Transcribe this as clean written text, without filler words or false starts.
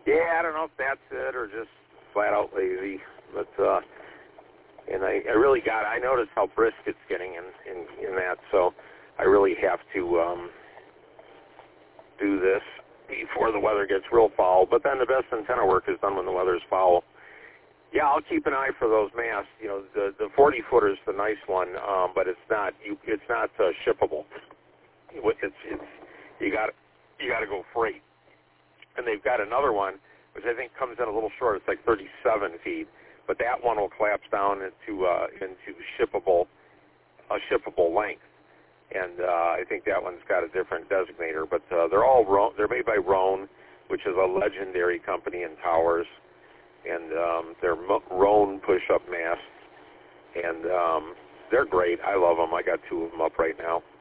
Yeah, I don't know if that's it or just flat out lazy, but and I really I noticed how brisk it's getting in that, so I really have to do this before the weather gets real foul. But then the best antenna work is done when the weather's foul. Yeah, I'll keep an eye for those masts. You know, the 40-footer is the nice one, but it's not shippable. It's you got to go freight. And they've got another one, which I think comes in a little short. It's like 37 feet, but that one will collapse down into shippable length. And I think that one's got a different designator. But they're made by Roan, which is a legendary company in towers. And they're Roan push-up masts, and they're great. I love them. I got 2 of them up right now.